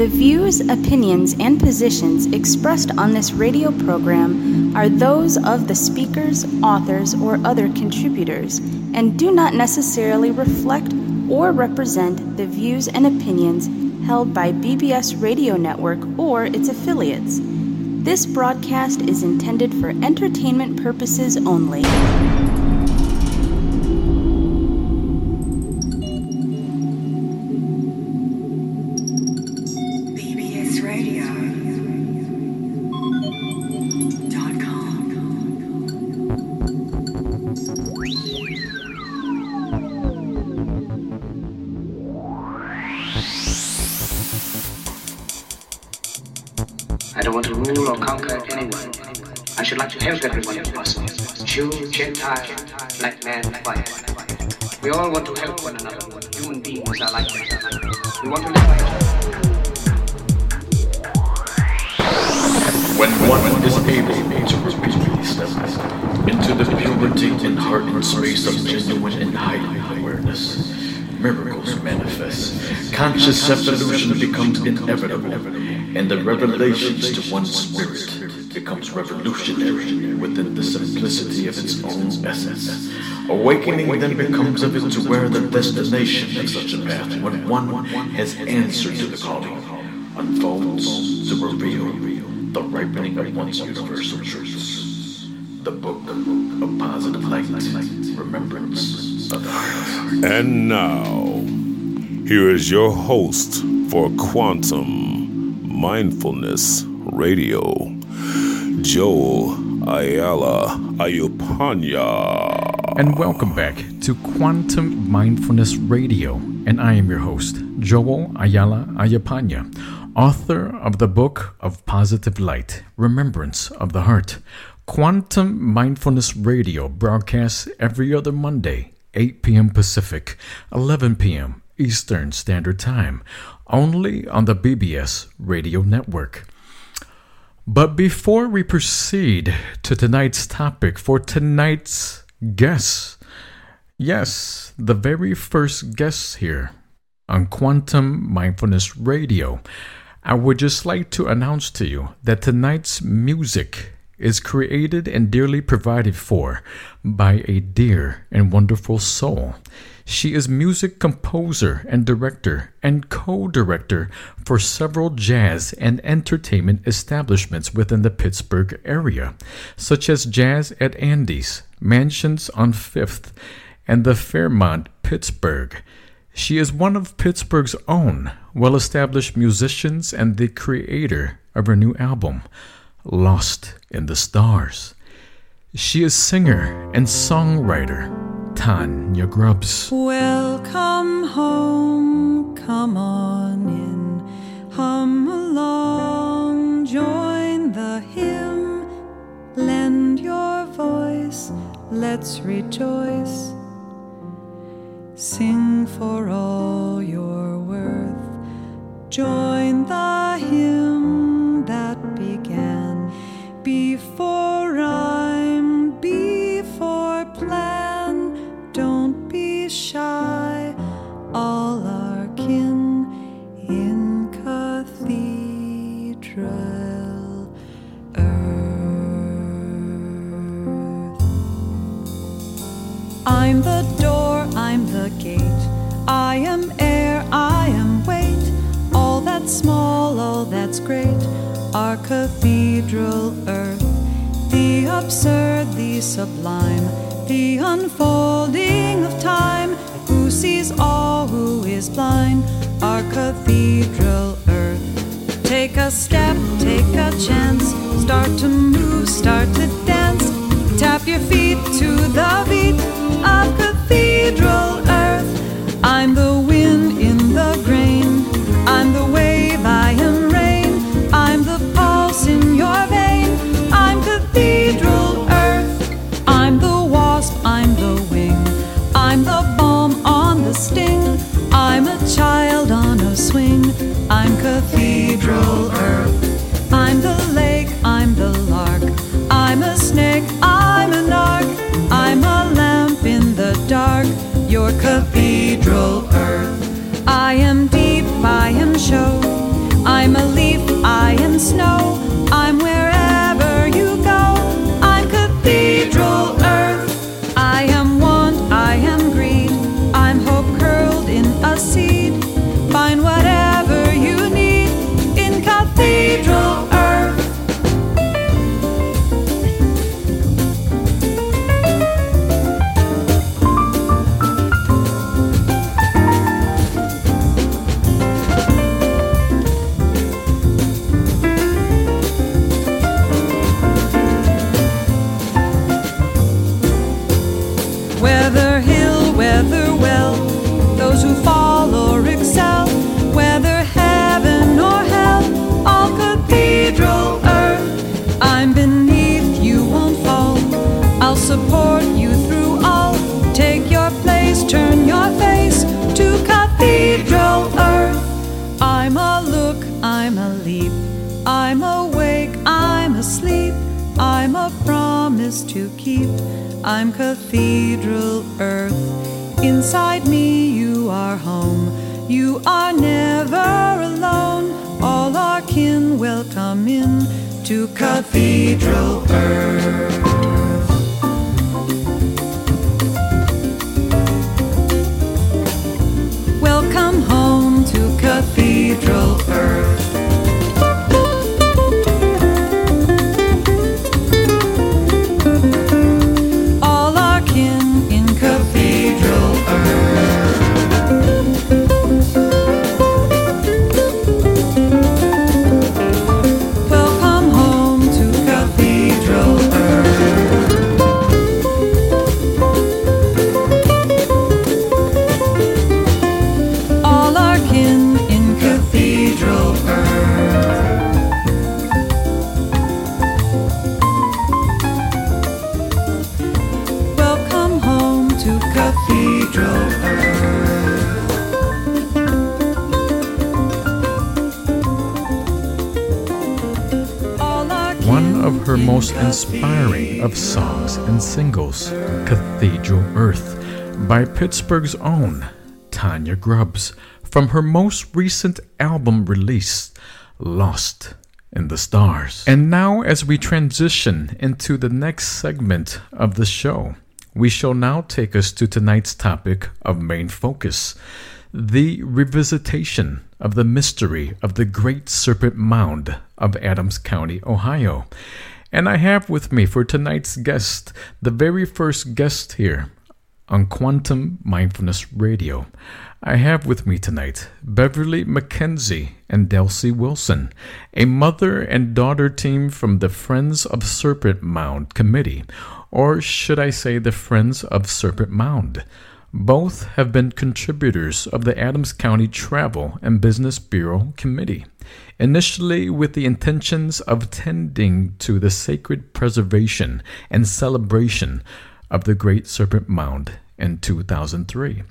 views, opinions, and positions expressed on this radio program are those of the speakers, authors, or other contributors, and do not necessarily reflect or represent the views and opinions held by BBS Radio Network or its affiliates. This broadcast is intended for entertainment purposes only. I don't want to rule or conquer anyone. I should like to help everyone if possible. Jew, Gentile, black man, white. We all want to help one another. Human beings are like that. We want to live by each other. When one is able to repeatedly step into the purity and hardened space of genuine and heightened awareness, miracles manifest. Conscious evolution becomes inevitable, and the revelations to one's spirit becomes revolutionary within the simplicity of its own essence. Awakening then becomes of it to where the destination of such a path, when one has answered to the calling, unfolds to reveal the ripening of one's universal truths. The book of positive light, remembrance of the heart. And now, here is your host for Quantum Mindfulness Radio, Joel Ayala Ayupanya. And welcome back to Quantum Mindfulness Radio. And I am your host, Joel Ayala Ayupanya, author of the book of Positive Light, Remembrance of the Heart. Quantum Mindfulness Radio broadcasts every other Monday, 8 p.m. Pacific, 11 p.m. Eastern Standard Time, only on the BBS Radio Network. But before we proceed to tonight's topic for tonight's guest, yes, the very first guest here on Quantum Mindfulness Radio, I would just like to announce to you that tonight's music is created and dearly provided for by a dear and wonderful soul. She is music composer and director and co-director for several jazz and entertainment establishments within the Pittsburgh area, such as Jazz at Andy's, Mansions on 5th, and the Fairmont, Pittsburgh. She is one of Pittsburgh's own well-established musicians and the creator of her new album, Lost in the Stars. She is singer and songwriter Tanya Grubbs. Welcome home, come on in, hum along, join the hymn, lend your voice, let's rejoice, sing for all your worth, join the hymn that began before rhyme, before plan. Don't be shy, all our kin in cathedral earth. I'm the door, I'm the gate, I am air, I am weight, all that's small, all that's great, our cathedral earth, the absurd, the sublime, the unfolding of time, who sees all, who is blind, our cathedral earth. Take a step, take a chance, start to move, start to dance, tap your feet to the beat of cathedral earth. I'm the wind in the grain, I'm the wave, I am rain, I'm the pulse in your vein, I'm cathedral earth. I'm the wasp, I'm the wing, I'm the balm on the sting, I'm a child on a swing, I'm cathedral earth. I'm the lake, I'm the lark, I'm a snake, I'm an ark, I'm a lamp in the dark, your cathedral earth. I am deep, I am show, I'm and snow. I'm wherever you go. I'm cathedral earth. I am want, I am greed. I'm hope curled in a seed. Find whatever you need in cathedral earth. Whether hill, whether well, those who fall or excel, whether heaven or hell, all cathedral earth. I'm beneath, you won't fall. I'll support you through all. Take your place, turn your face to cathedral earth. I'm a look, I'm a leap, I'm awake, I'm asleep, I'm a promise to keep. I'm cathedral earth. Inside me you are home. You are never alone. All our kin welcome in to cathedral earth. Welcome home to cathedral earth. Her most inspiring of songs and singles, Cathedral Earth, by Pittsburgh's own Tanya Grubbs, from her most recent album release, Lost in the Stars. And now, as we transition into the next segment of the show, we shall now take us to tonight's topic of main focus, the revisitation of the mystery of the Great Serpent Mound of Adams County, Ohio. And I have with me for tonight's guest, the very first guest here on Quantum Mindfulness Radio. I have with me tonight Beverly McKenzie and Delcy Wilson, a mother and daughter team from the Friends of Serpent Mound Committee, or should I say the Friends of Serpent Mound. Both have been contributors of the Adams County Travel and Business Bureau Committee, initially with the intentions of tending to the sacred preservation and celebration of the Great Serpent Mound in 2003.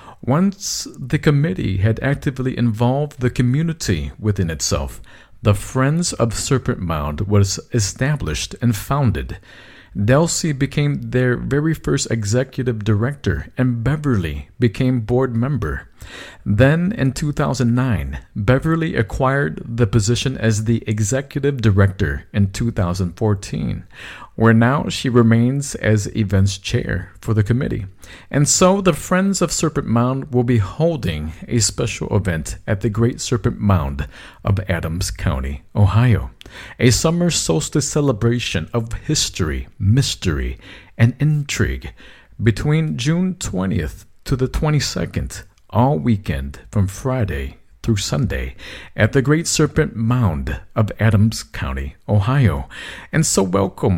Once the committee had actively involved the community within itself, the Friends of Serpent Mound was established and founded. Delcy became their very first executive director, and Beverly became board member. Then, in 2009, Beverly acquired the position as the executive director in 2014, where now she remains as events chair for the committee. And so the Friends of Serpent Mound will be holding a special event at the Great Serpent Mound of Adams County, Ohio. A summer solstice celebration of history, mystery, and intrigue between June 20th to the 22nd, all weekend from Friday through Sunday at the Great Serpent Mound of Adams County, Ohio. And so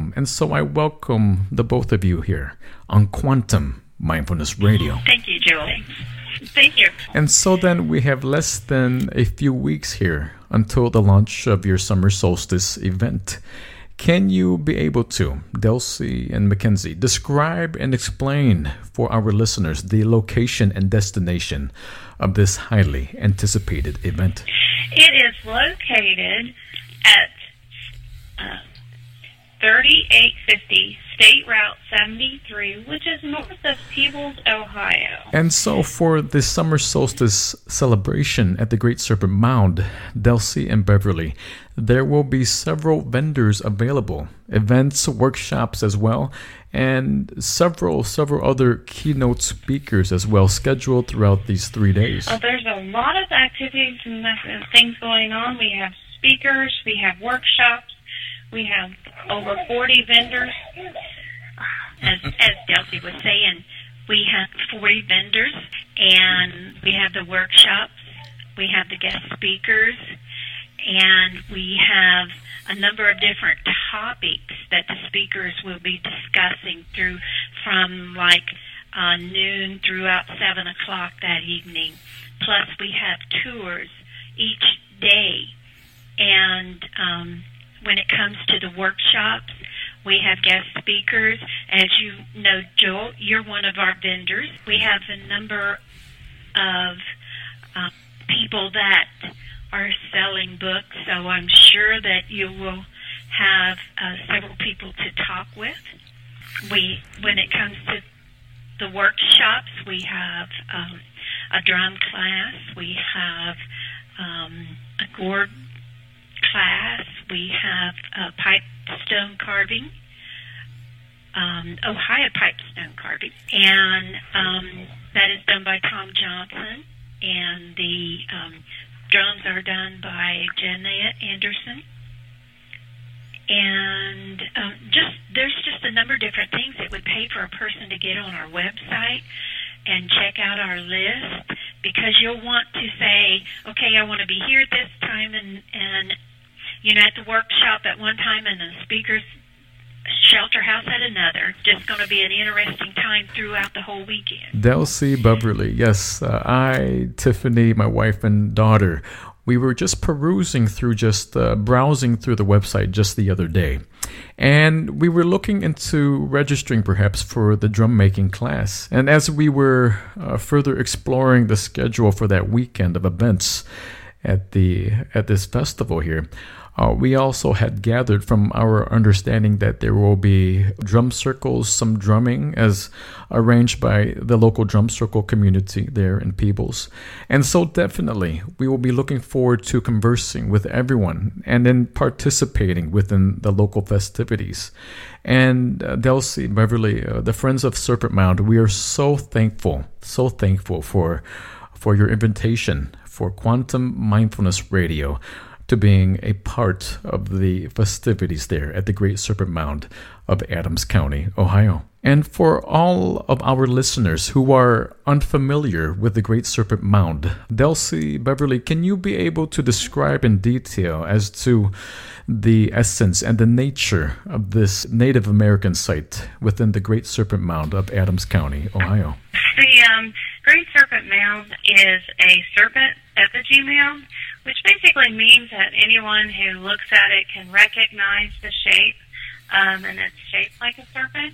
I welcome the both of you here on Quantum Mindfulness Radio. Thank you, Joel. Thank you. And so then we have less than a few weeks here until the launch of your summer solstice event. Can you be able to, Delcy and Mackenzie, describe and explain for our listeners the location and destination of this highly anticipated event? It is located at 3850 State Route 73, which is north of Peebles, Ohio. And so for the summer solstice celebration at the Great Serpent Mound, Delcy and Beverly, there will be several vendors available, events, workshops as well, and several other keynote speakers as well scheduled throughout these 3 days. There's a lot of activities and things going on. We have speakers, we have workshops, we have over 40 vendors. As Delcy was saying, we have 40 vendors, and we have the workshops, we have the guest speakers, and we have a number of different topics that the speakers will be discussing from noon throughout 7 o'clock that evening. Plus, we have tours each day. And when it comes to the workshops, we have guest speakers. As you know, Joel, you're one of our vendors. We have a number of people that are selling books, so I'm sure that you will have several people to talk with. When it comes to the workshops, we have a drum class, we have a gourd class, we have pipe stone carving, Ohio pipe stone carving, and that is done by Tom Johnson, and the drums are done by Jeanette Anderson. And there's just a number of different things. It would pay for a person to get on our website and check out our list, because you'll want to say, okay, I want to be here at this time and at the workshop at one time and the speaker's shelter house at another. Just going to be an interesting time throughout the whole weekend. Delcy, Beverly, yes. I, Tiffany, my wife and daughter, we were just browsing through the website just the other day. And we were looking into registering perhaps for the drum making class. And as we were further exploring the schedule for that weekend of events at this festival here, we also had gathered from our understanding that there will be drum circles, some drumming as arranged by the local drum circle community there in Peebles. And so definitely we will be looking forward to conversing with everyone and then participating within the local festivities. And Delcy, Beverly, the Friends of Serpent Mound, we are so thankful for your invitation for Quantum Mindfulness Radio to being a part of the festivities there at the Great Serpent Mound of Adams County, Ohio. And for all of our listeners who are unfamiliar with the Great Serpent Mound, Delcy, Beverly, can you be able to describe in detail as to the essence and the nature of this Native American site within the Great Serpent Mound of Adams County, Ohio? The Great Serpent Mound is a serpent effigy mound, which basically means that anyone who looks at it can recognize the shape, and it's shaped like a serpent.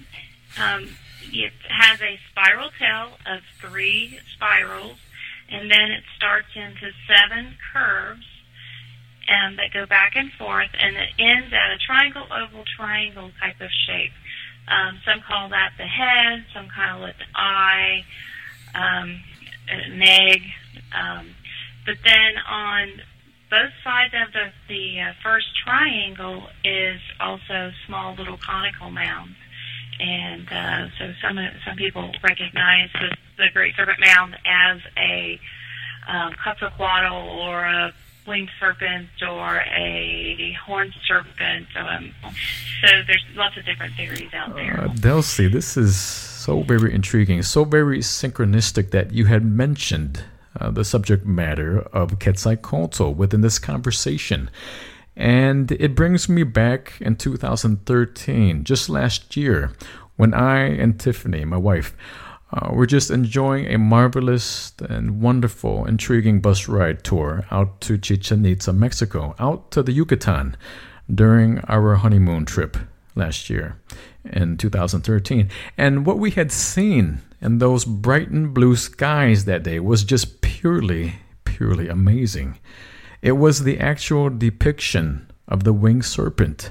It has a spiral tail of 3 spirals, and then it starts into 7 curves that go back and forth, and it ends at a triangle, oval, triangle type of shape. Some call that the head, some call it the eye, an egg. But then on both sides of the first triangle is also small little conical mounds. And so some people recognize the Great Serpent Mound as a Quetzalcoatl or a winged serpent or a horned serpent. So there's lots of different theories out there. Delcy, this is so very intriguing, so very synchronistic that you had mentioned the subject matter of Quetzalcoatl within this conversation. And it brings me back in 2013, just last year, when I and Tiffany, my wife, were just enjoying a marvelous and wonderful, intriguing bus ride tour out to Chichen Itza, Mexico, out to the Yucatan during our honeymoon trip last year in 2013. And what we had seen in those bright and blue skies that day was just purely amazing. It was the actual depiction of the winged serpent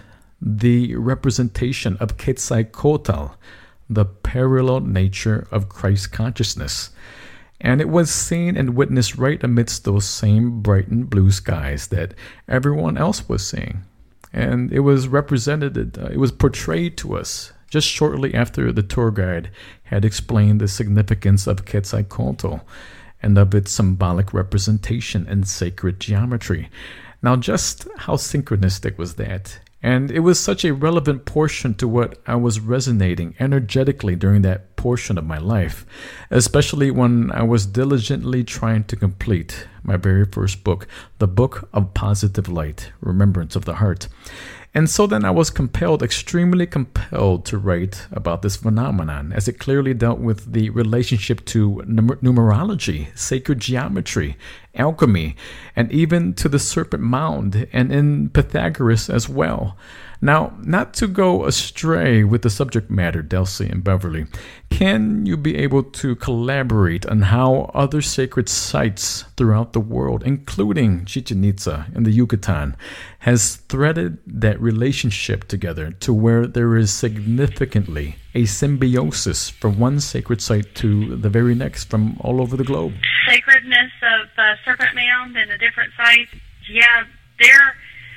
the representation of Quetzalcoatl, the parallel nature of Christ consciousness. And it was seen and witnessed right amidst those same bright and blue skies that everyone else was seeing. And it was it was portrayed to us just shortly after the tour guide had explained the significance of Quetzalcoatl and of its symbolic representation in sacred geometry. Now, just how synchronistic was that? And it was such a relevant portion to what I was resonating energetically during that portion of my life, especially when I was diligently trying to complete my very first book, The Book of Positive Light, Remembrance of the Heart. And so then I was extremely compelled to write about this phenomenon, as it clearly dealt with the relationship to numerology, sacred geometry, alchemy, and even to the Serpent Mound, and in Pythagoras as well. Now, not to go astray with the subject matter, Delcy and Beverly, can you be able to collaborate on how other sacred sites throughout the world, including Chichen Itza in the Yucatan, has threaded that relationship together to where there is significantly a symbiosis from one sacred site to the very next from all over the globe? Sacredness of Serpent Mound and the different sites, yeah, they're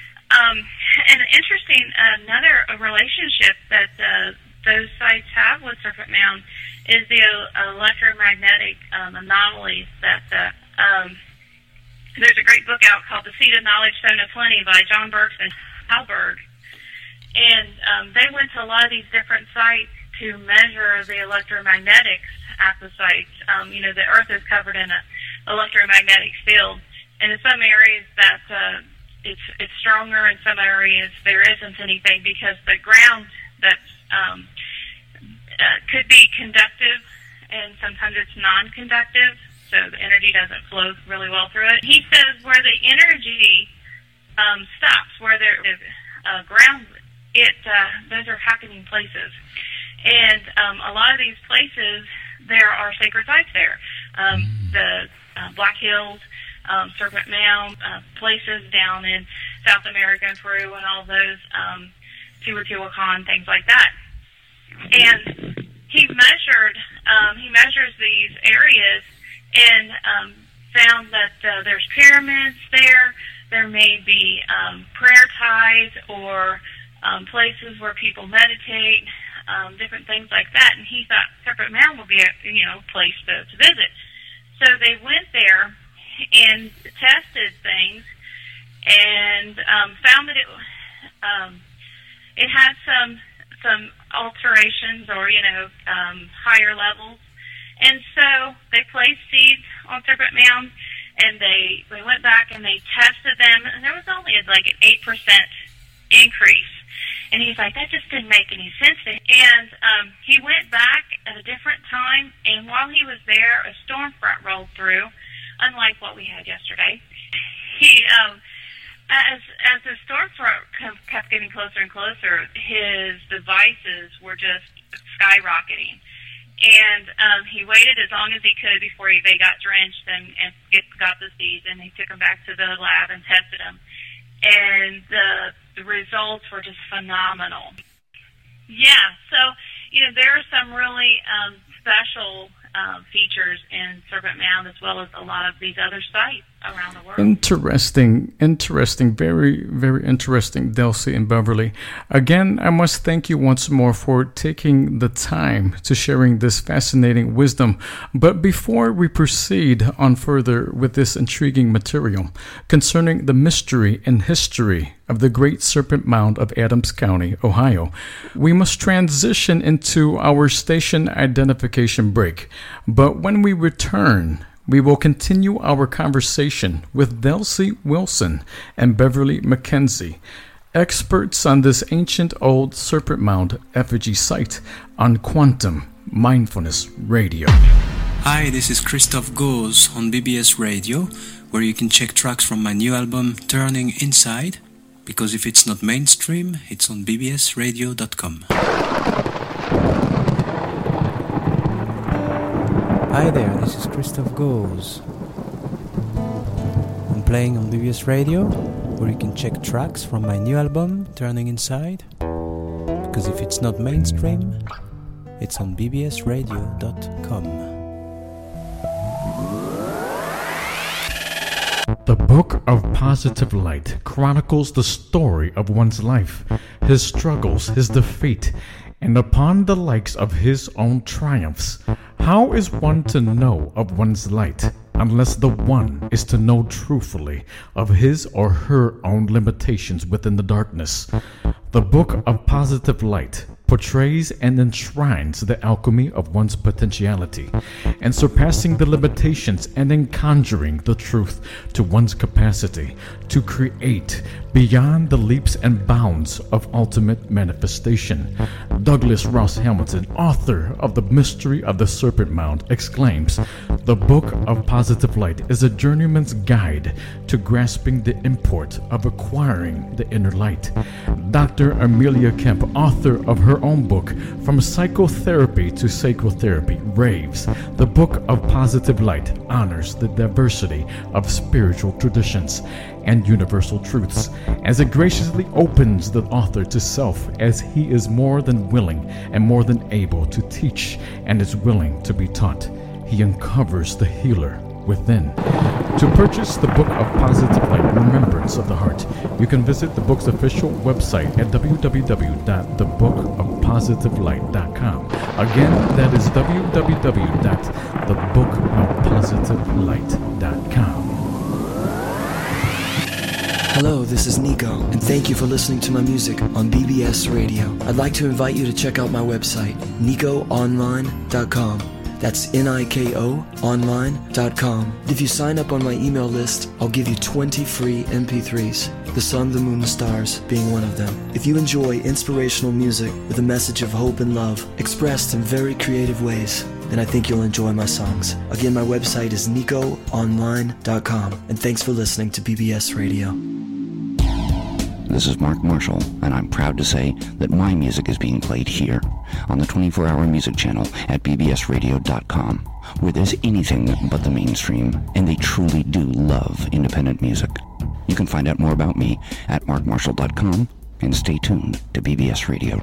and interesting, another relationship that those sites have with Serpent Mound is the electromagnetic anomalies that there's a great book out called The Seed of Knowledge, Stone of Plenty by John Burks and Halberg. And they went to a lot of these different sites to measure the electromagnetics at the sites. The Earth is covered in an electromagnetic field. And in some areas that it's stronger, in some areas there isn't anything, because the ground that could be conductive, and sometimes it's non-conductive, so the energy doesn't flow really well through it. He says where the energy stops, where there is ground, those are happening places. And a lot of these places, there are sacred sites there. The Black Hills, Serpent Mound, places down in South America and Peru and all those, Teotihuacan, things like that. And he measures these areas and found that there's pyramids there. There may be prayer ties or places where people meditate, different things like that. And he thought Serpent Mound would be a place to visit. So they went there and tested things and found that it had some alterations or higher levels, and so they placed seeds on Serpent Mound, and they went back and they tested them, and there was only like an 8% increase. And he's like, that just didn't make any sense to him. And he went back at a different time, and while he was there, a storm front rolled through, unlike what we had yesterday. He, as the storm front kept getting closer and closer, his devices were just skyrocketing. And he waited as long as he could before they got drenched and got the seeds, and he took them back to the lab and tested them. And the results were just phenomenal. Yeah, so, there are some really special features in Serpent Mound, as well as a lot of these other sites around the world. Interesting, very, very interesting, Delcy and Beverly. Again, I must thank you once more for taking the time to sharing this fascinating wisdom. But before we proceed on further with this intriguing material concerning the mystery and history of the Great Serpent Mound of Adams County, Ohio, we must transition into our station identification break. But when we return, we will continue our conversation with Delcy Wilson and Beverly McKenzie, experts on this ancient old Serpent Mound effigy site, on Quantum Mindfulness Radio. Hi, this is Christoph Goes on BBS Radio, where you can check tracks from my new album, Turning Inside, because if it's not mainstream, it's on bbsradio.com. Hi there, this is Christoph Goes. I'm playing on BBS Radio, where you can check tracks from my new album, Turning Inside. because if it's not mainstream, it's on bbsradio.com. The Book of Positive Light chronicles the story of one's life, his struggles, his defeat, and upon the likes of his own triumphs. How is one to know of one's light unless the one is to know truthfully of his or her own limitations within the darkness? The Book of Positive Light portrays and enshrines the alchemy of one's potentiality, and surpassing the limitations and in conjuring the truth to one's capacity to create beyond the leaps and bounds of ultimate manifestation. Douglas Ross Hamilton, author of The Mystery of the Serpent Mound, exclaims, "The Book of Positive Light is a journeyman's guide to grasping the import of acquiring the inner light." Dr. Amelia Kemp, author of her own book, From Psychotherapy to Psychotherapy, raves, "The Book of Positive Light honors the diversity of spiritual traditions and universal truths, as it graciously opens the author to self, as he is more than willing and more than able to teach and is willing to be taught. He uncovers the healer within." To purchase the Book of Positive Light, Remembrance of the Heart, you can visit the book's official website at www.thebookofpositivelight.com. Again, that is www.thebookofpositivelight.com. Hello, this is Nico, and thank you for listening to my music on BBS Radio. I'd like to invite you to check out my website, NicoOnline.com. That's NIKO online.com. If you sign up on my email list, I'll give you 20 free MP3s, The Sun, the Moon, the Stars being one of them. If you enjoy inspirational music with a message of hope and love expressed in very creative ways, then I think you'll enjoy my songs. Again, my website is NicoOnline.com, and thanks for listening to BBS Radio. This is Mark Marshall, and I'm proud to say that my music is being played here on the 24-hour music channel at bbsradio.com, where there's anything but the mainstream, and they truly do love independent music. You can find out more about me at markmarshall.com, and stay tuned to BBS Radio.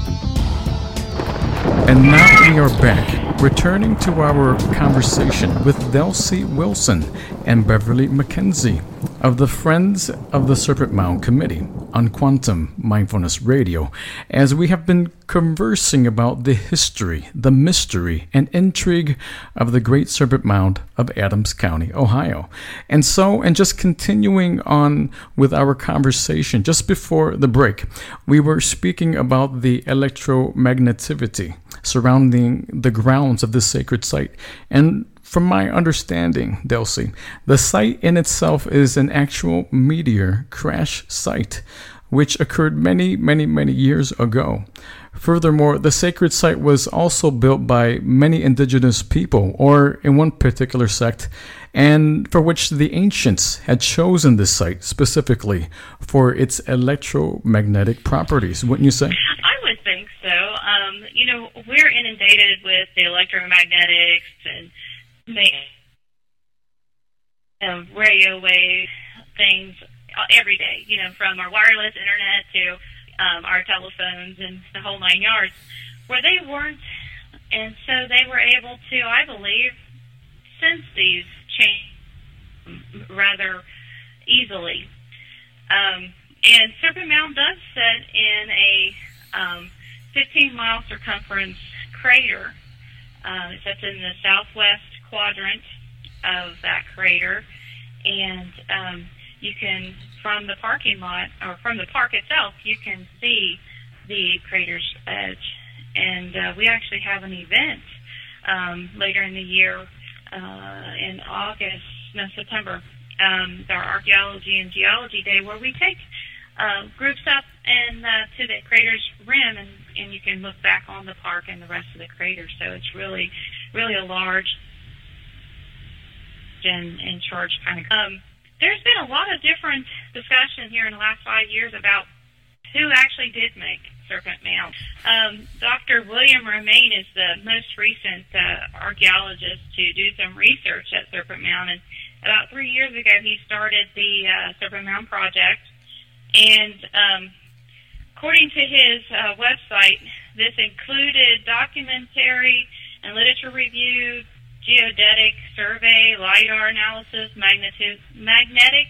And now we are back, returning to our conversation with Delcy Wilson and Beverly McKenzie of the Friends of the Serpent Mound Committee on Quantum Mindfulness Radio, as we have been conversing about the history, the mystery, and intrigue of the Great Serpent Mound of Adams County, Ohio. And just continuing on with our conversation, just before the break, we were speaking about the electromagnetivity surrounding the grounds of this sacred site. And from my understanding, Delcy, the site in itself is an actual meteor crash site, which occurred many, many, many years ago. Furthermore, the sacred site was also built by many indigenous people, or in one particular sect, and for which the ancients had chosen this site specifically for its electromagnetic properties, wouldn't you say? I would think so. We're inundated with the electromagnetics and radio wave things every day, from our wireless internet to our telephones and the whole 9 yards, where they weren't, and so they were able to, I believe, sense these changes rather easily. And Serpent Mound does sit in a 15-mile circumference crater. It sits in the southwest quadrant of that crater, and you can, from the parking lot, or from the park itself, you can see the crater's edge. And we actually have an event later in the year, in September, our Archaeology and Geology Day, where we take groups up and to the crater's rim, and you can look back on the park and the rest of the crater. So it's really, really a large and charged kind of. There's been a lot of different discussion here in the last 5 years about who actually did make Serpent Mound. Dr. William Romaine is the most recent archaeologist to do some research at Serpent Mound, and about 3 years ago he started the Serpent Mound Project, and According to his website, this included documentary and literature review, geodetic survey, LIDAR analysis, magnetic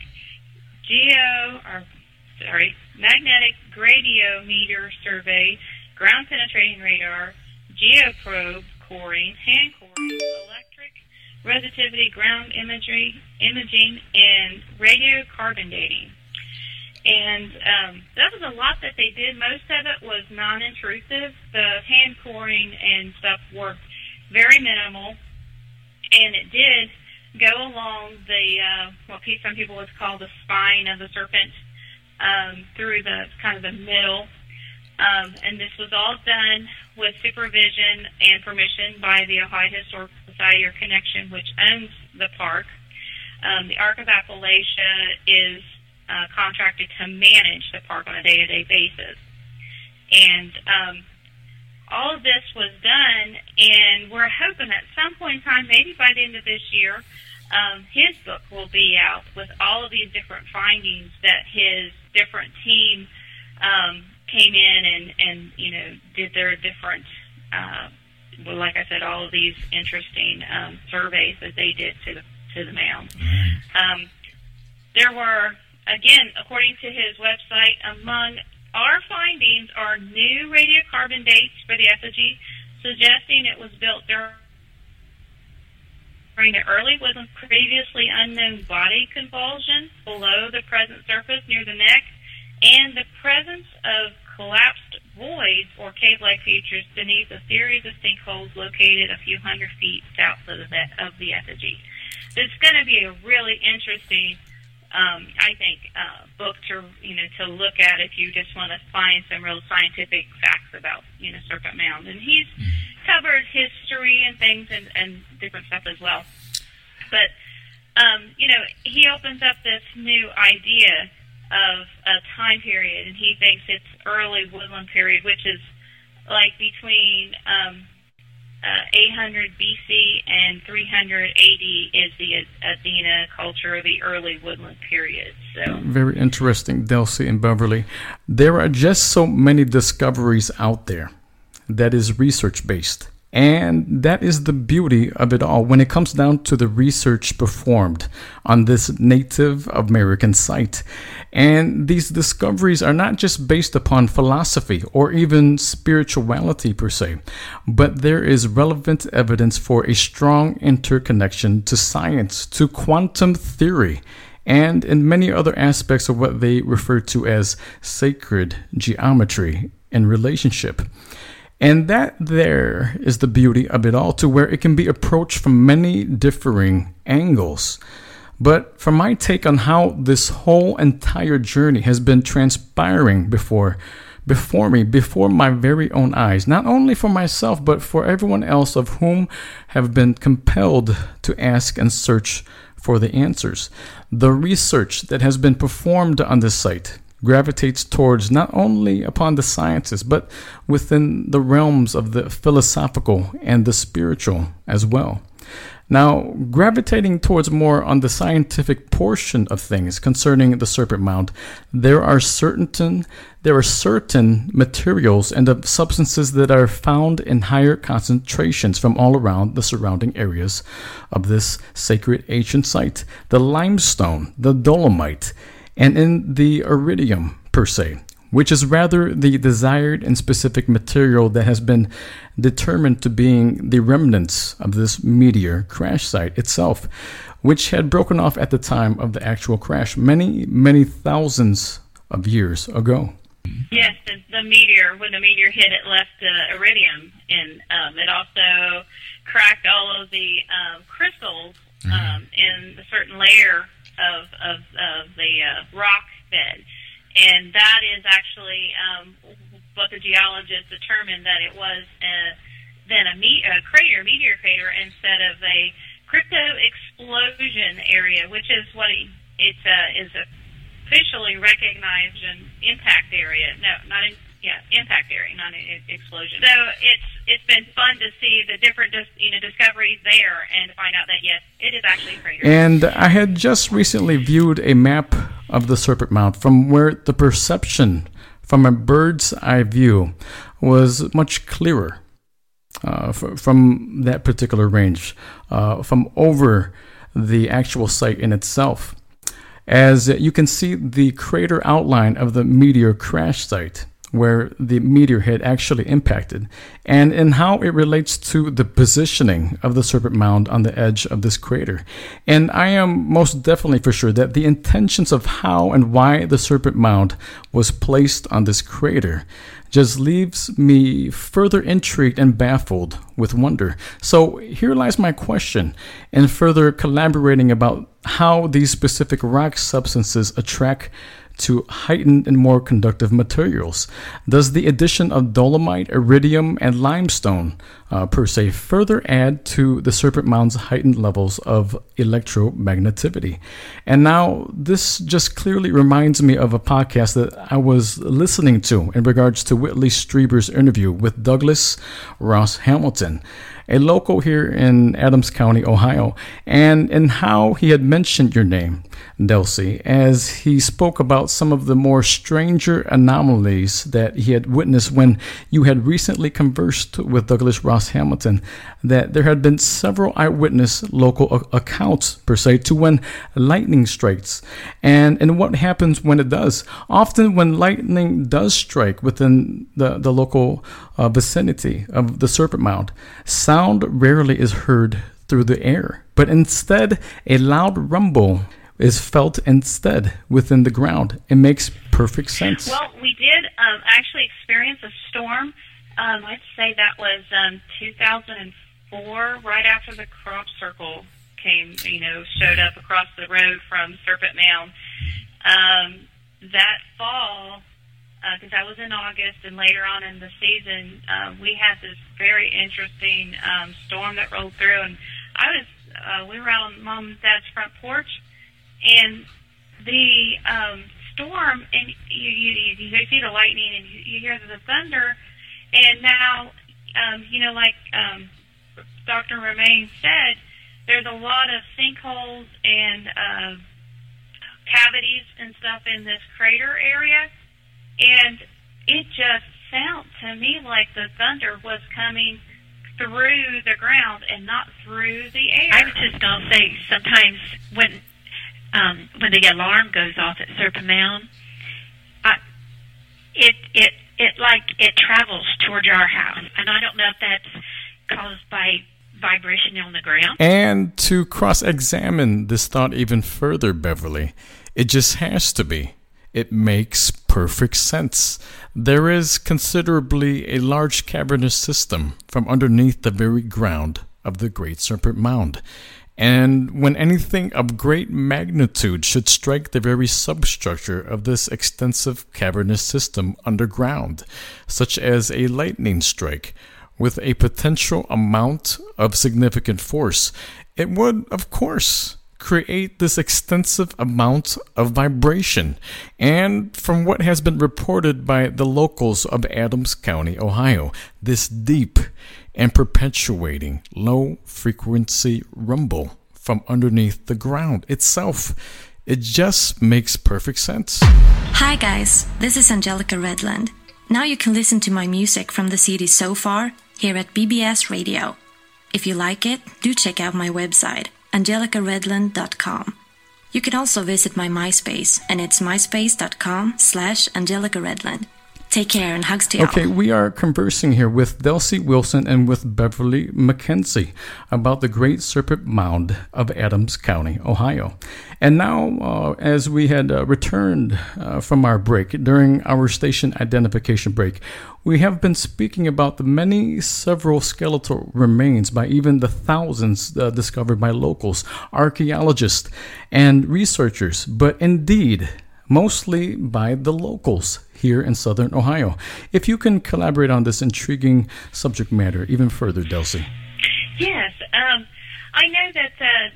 gradiometer survey, ground penetrating radar, geoprobe coring, hand coring, electric resistivity, ground imaging, and radiocarbon dating. And that was a lot that they did. Most of it was non-intrusive. The hand coring and stuff worked very minimal, and it did go along the what some people would call the spine of the serpent through the kind of the middle. And this was all done with supervision and permission by the Ohio Historical Society or Connection, which owns the park. The Arc of Appalachia is contracted to manage the park on a day-to-day basis. And all of this was done, and we're hoping at some point in time, maybe by the end of this year, his book will be out with all of these different findings that his different team came in and did their different, like I said, all of these interesting surveys that they did to the mound. There were, again, according to his website, among our findings are new radiocarbon dates for the effigy, suggesting it was built during the early woodland previously unknown body convulsion below the present surface near the neck, and the presence of collapsed voids or cave-like features beneath a series of sinkholes located a few hundred feet south of the effigy. It's going to be a really interesting, I think, book to look at if you just want to find some real scientific facts about Serpent Mound. And he's covered history and things and different stuff as well. But he opens up this new idea of a time period, and he thinks it's early woodland period, which is like between 800 BC and 300 AD is the Athena culture, the early woodland period. So very interesting, Delcy and Beverly. There are just so many discoveries out there that is research-based. And that is the beauty of it all when it comes down to the research performed on this Native American site. And these discoveries are not just based upon philosophy or even spirituality per se, but there is relevant evidence for a strong interconnection to science, to quantum theory, and in many other aspects of what they refer to as sacred geometry and relationship. And that there is the beauty of it all, to where it can be approached from many differing angles. But from my take on how this whole entire journey has been transpiring before me, before my very own eyes, not only for myself, but for everyone else of whom have been compelled to ask and search for the answers. The research that has been performed on this site gravitates towards not only upon the sciences, but within the realms of the philosophical and the spiritual as well. Now, gravitating towards more on the scientific portion of things concerning the Serpent Mound, there are certain materials and of substances that are found in higher concentrations from all around the surrounding areas of this sacred ancient site. The limestone, the dolomite, and in the iridium per se, which is rather the desired and specific material that has been determined to being the remnants of this meteor crash site itself, which had broken off at the time of the actual crash many, many thousands of years ago. Yes, the meteor, when the meteor hit, it left iridium, and it also cracked all of the crystals in a certain layer of the rock bed. And that is actually what the geologists determined, that it was then a meteor crater instead of a crypto-explosion area, which is what is officially recognized an impact area. Impact area, not an explosion. So it's been fun to see the different discoveries there and find out that yes, it is actually a crater. And I had just recently viewed a map of the Serpent Mound from where the perception from a bird's eye view was much clearer from that particular range, from over the actual site in itself. As you can see the crater outline of the meteor crash site, where the meteor had actually impacted, and in how it relates to the positioning of the Serpent Mound on the edge of this crater. And I am most definitely for sure that the intentions of how and why the Serpent Mound was placed on this crater just leaves me further intrigued and baffled with wonder. So here lies my question, and further collaborating about how these specific rock substances attract to heightened and more conductive materials. Does the addition of dolomite, iridium, and limestone per se further add to the Serpent Mound's heightened levels of electromagnetivity? And now this just clearly reminds me of a podcast that I was listening to in regards to Whitley Strieber's interview with Douglas Ross Hamilton, a local here in Adams County, Ohio, and in how he had mentioned your name, Delcy, as he spoke about some of the more stranger anomalies that he had witnessed when you had recently conversed with Douglas Ross Hamilton, that there had been several eyewitness local accounts, per se, to when lightning strikes, and what happens when it does. Often when lightning does strike within the local vicinity of the Serpent Mound, sound rarely is heard through the air, but instead a loud rumble is felt instead within the ground. It makes perfect sense. Well, we did actually experience a storm. I'd say that was 2004, right after the crop circle showed up across the road from Serpent Mound. That fall, because I was in August, and later on in the season, we had this very interesting storm that rolled through, and we were out on Mom and Dad's front porch, and the storm, and you see the lightning, and you hear the thunder, and now, like Dr. Romaine said, there's a lot of sinkholes and cavities and stuff in this crater area, and it just sounded to me like the thunder was coming through the ground and not through the air. I was just going to say, sometimes when the alarm goes off at Serpent Mound, it travels towards our house, and I don't know if that's caused by vibration on the ground. And to cross-examine this thought even further, Beverly, it just has to be. It makes perfect sense. There is considerably a large cavernous system from underneath the very ground of the Great Serpent Mound. And when anything of great magnitude should strike the very substructure of this extensive cavernous system underground, such as a lightning strike, with a potential amount of significant force, it would, of course, create this extensive amount of vibration. And from what has been reported by the locals of Adams County, Ohio, this deep and perpetuating low-frequency rumble from underneath the ground itself. It just makes perfect sense. Hi guys, this is Angelica Redland. Now you can listen to my music from the CD So Far here at BBS Radio. If you like it, do check out my website, angelicaredland.com. You can also visit my MySpace, and it's myspace.com/angelicaredland. Take care and hugs to you. Okay, we are conversing here with Delcy Wilson and with Beverly McKenzie about the Great Serpent Mound of Adams County, Ohio. And now, as we had returned from our break, during our station identification break, we have been speaking about the several skeletal remains by even the thousands discovered by locals, archaeologists, and researchers, but indeed, mostly by the locals here in Southern Ohio. If you can collaborate on this intriguing subject matter even further, Delcy. Yes. I know that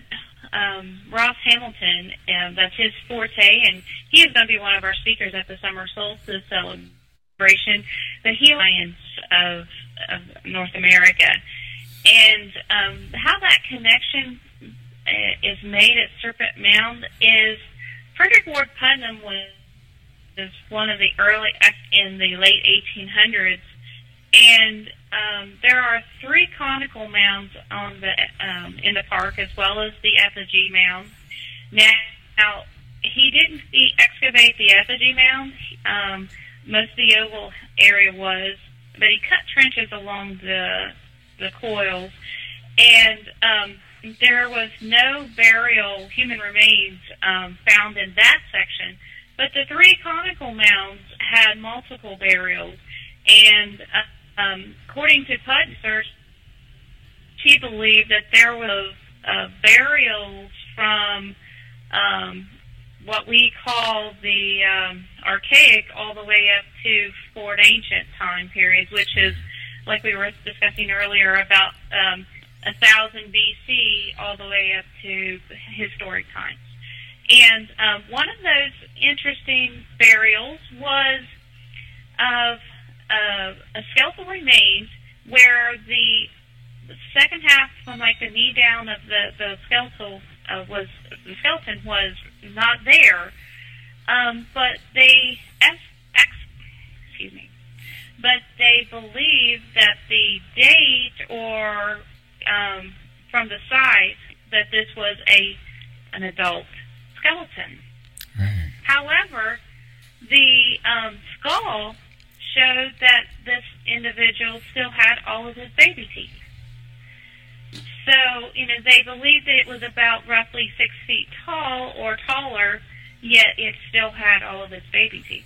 Ross Hamilton, that's his forte, and he is going to be one of our speakers at the Summer Solstice celebration, the Healing of North America. And how that connection is made at Serpent Mound is Frederick Ward Putnam was one of the early, in the late 1800s, and there are 3 conical mounds on the in the park, as well as the effigy mound. Now he didn't excavate the effigy mound. Most of the oval area was, but he cut trenches along the coils, and there was no burial, human remains found in that section. But the 3 conical mounds had multiple burials, and according to Putzer, she believed that there was burials from what we call the archaic all the way up to Fort Ancient time periods, which is, like we were discussing earlier, about 1000 BC all the way up to historic times. And one of those interesting burials was of a skeletal remains where the second half, from like the knee down of the skeleton was not there, but they but they believe that the date or from the site that this was an adult skeleton. Right. However, the skull showed that this individual still had all of his baby teeth. So, they believed that it was about roughly 6 feet tall or taller, yet it still had all of its baby teeth.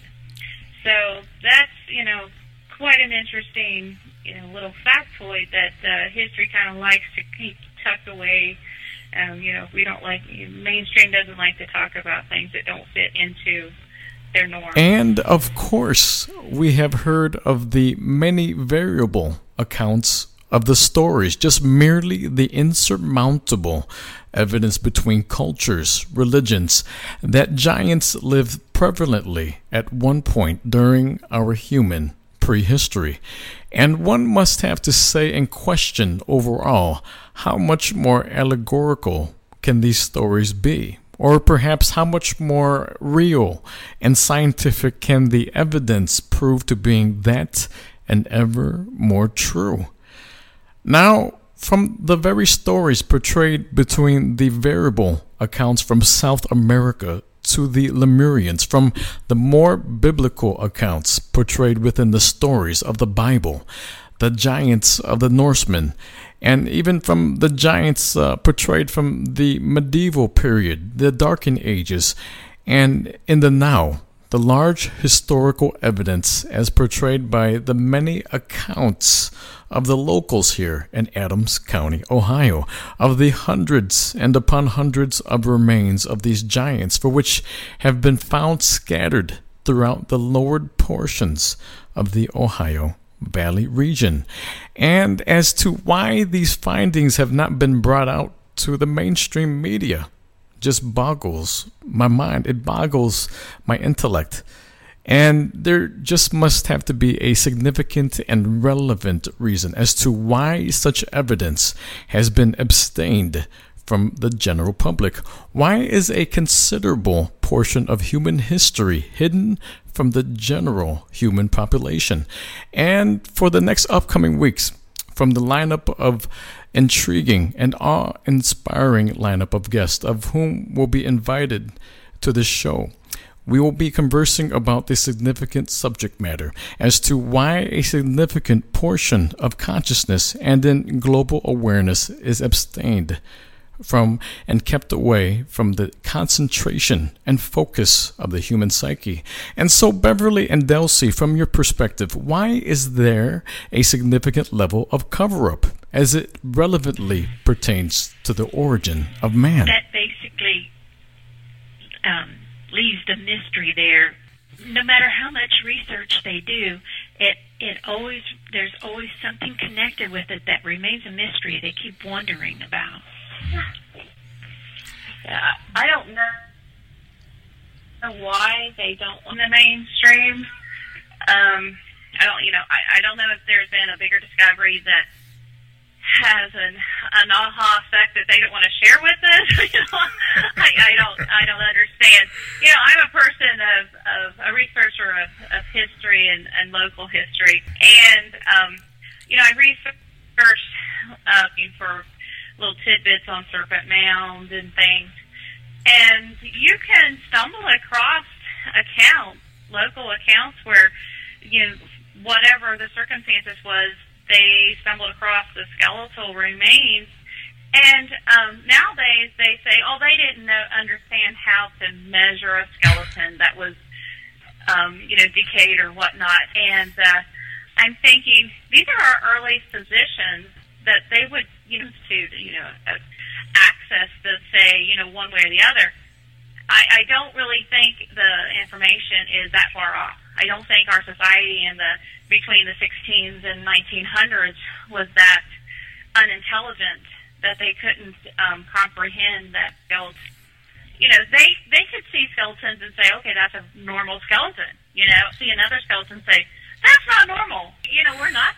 So that's, quite an interesting, little factoid that history kind of likes to keep tucked away. We don't mainstream doesn't like to talk about things that don't fit into their norm. And, of course, we have heard of the many variable accounts of the stories, just merely the insurmountable evidence between cultures, religions, that giants lived prevalently at one point during our human prehistory. And one must have to say and question overall, how much more allegorical can these stories be? Or perhaps how much more real and scientific can the evidence prove to being that and ever more true? Now, from the very stories portrayed between the variable accounts from South America to the Lemurians, from the more biblical accounts portrayed within the stories of the Bible, the giants of the Norsemen, and even from the giants portrayed from the medieval period, the Dark Ages, and in the now, the large historical evidence as portrayed by the many accounts of the locals here in Adams County, Ohio, of the hundreds and upon hundreds of remains of these giants, for which have been found scattered throughout the lowered portions of the Ohio Valley region. And as to why these findings have not been brought out to the mainstream media, just boggles my mind. It boggles my intellect. And there just must have to be a significant and relevant reason as to why such evidence has been abstained from the general public. Why is a considerable portion of human history hidden from the general human population? And for the next upcoming weeks, from the lineup of intriguing and awe-inspiring lineup of guests of whom will be invited to this show, we will be conversing about the significant subject matter as to why a significant portion of consciousness and in global awareness is abstained from and kept away from the concentration and focus of the human psyche. And so, Beverly and Delcy, from your perspective, why is there a significant level of cover-up as it relevantly pertains to the origin of man? That basically leaves the mystery there. No matter how much research they do, there's always something connected with it that remains a mystery they keep wondering about. I don't know why they don't want the mainstream. I don't know if there's been a bigger discovery that has an aha effect that they don't want to share with us. I don't understand. I'm a person of a researcher of history and local history, and I researched for little tidbits on Serpent Mound and things, and you can stumble across local accounts where whatever the circumstances was, they stumbled across the skeletal remains, and nowadays they say, they didn't understand how to measure a skeleton that was, decayed or whatnot. And I'm thinking these are our early physicians that they would use to, access to say, one way or the other. I don't really think the information is that far off. I don't think our society between the 16s and 1900s was that unintelligent that they couldn't comprehend that skeletons. They could see skeletons and say, okay, that's a normal skeleton. See another skeleton and say, that's not normal. We're not,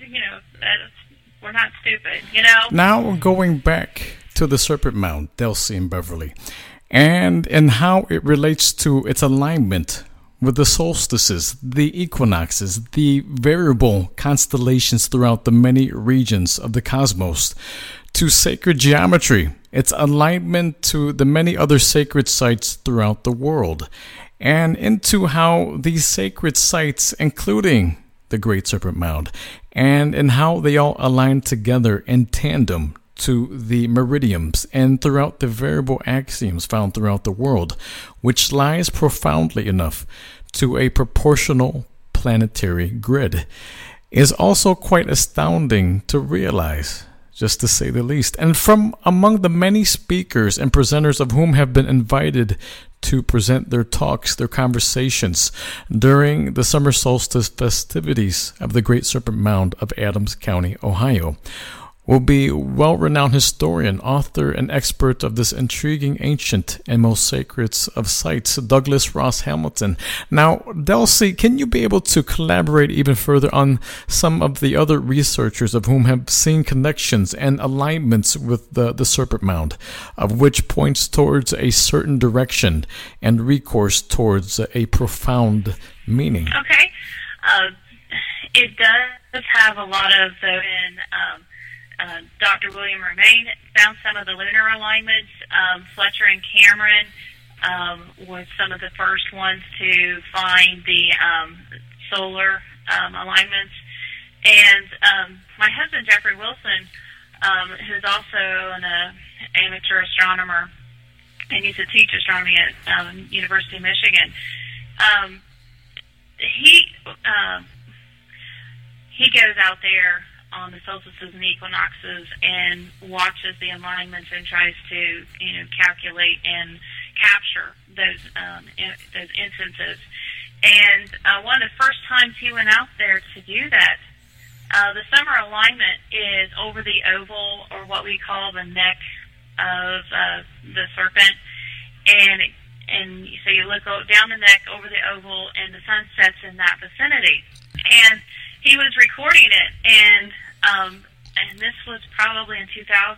we're not stupid. Now going back to the Serpent Mound, Delsey and Beverly, and how it relates to its alignment with the solstices, the equinoxes, the variable constellations throughout the many regions of the cosmos, to sacred geometry, its alignment to the many other sacred sites throughout the world, and into how these sacred sites, including the Great Serpent Mound, and how they all align together in tandem to the meridians and throughout the variable axioms found throughout the world, which lies profoundly enough to a proportional planetary grid, is also quite astounding to realize, just to say the least. And from among the many speakers and presenters of whom have been invited to present their talks, their conversations during the summer solstice festivities of the Great Serpent Mound of Adams County, Ohio, will be well-renowned historian, author, and expert of this intriguing ancient and most sacred of sites, Douglas Ross Hamilton. Now, Delsey, can you be able to collaborate even further on some of the other researchers of whom have seen connections and alignments with the Serpent Mound, of which points towards a certain direction and recourse towards a profound meaning? Okay. It does have a lot of, Dr. William Romaine found some of the lunar alignments. Fletcher and Cameron was some of the first ones to find the solar alignments. And my husband, Jeffrey Wilson, who's also an amateur astronomer and used to teach astronomy at University of Michigan, he goes out there on the solstices and equinoxes and watches the alignments and tries to, calculate and capture those instances. And one of the first times he went out there to do that, the summer alignment is over the oval, or what we call the neck of the serpent, and so you look down the neck over the oval, and the sun sets in that vicinity. And he was recording it, and this was probably in 2004,